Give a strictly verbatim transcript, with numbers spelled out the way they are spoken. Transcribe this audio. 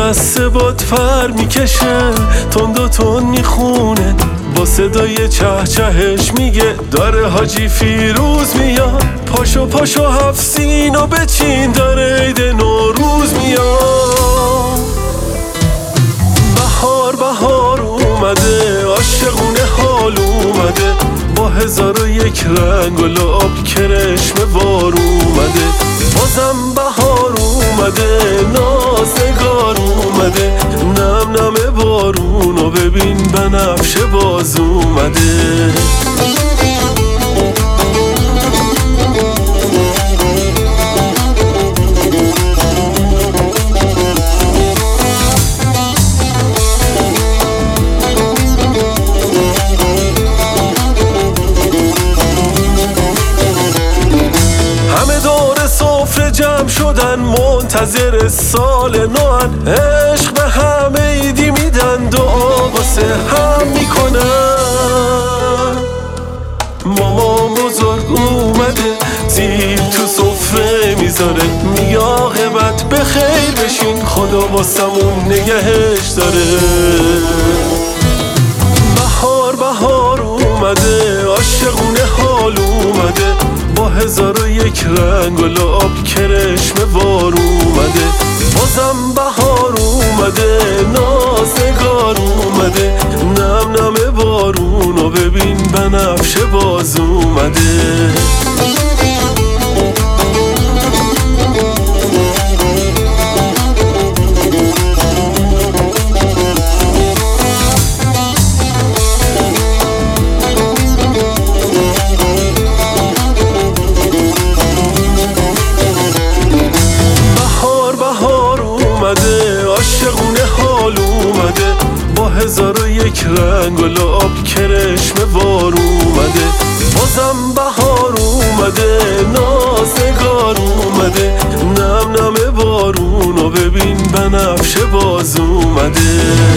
قصه باد پر میکشه، تند و تند میخونه، با صدای چه چهش میگه داره حاجی فیروز میاد. پاشو پاشو هفت سینو بچین، داره عید نوروز میاد. بهار بهار اومده، عاشقونه حال اومده، با هزار و یک رنگ و لعاب کرشم وار اومده. بازم بهار اومده، نازنگار اومده، نم نم بارونو ببین بنفشه باز اومده. جمع شدن منتظر سال نوان، عشق به همه ایدی میدن، دعا واسه هم میکنن. مامان بزرگ اومده، سیب تو سفره میذاره، میگه عاقبت به خیر بشین، خدا واسمون نگهش داره. بهار بهار اومده، عاشقونه حال اومده، با هزار و یک رنگ و لعاب کرشم وار اومده. بازم بهار اومده، نازنگار اومده، نم نم بارونو ببین بنفشه باز اومده. عاشقونه حال اومده، با هزار و یک رنگ و لعاب کرشم وار اومده. بازم بهار اومده، نازنگار اومده، نم نم بارونو ببین بنفشه باز اومده.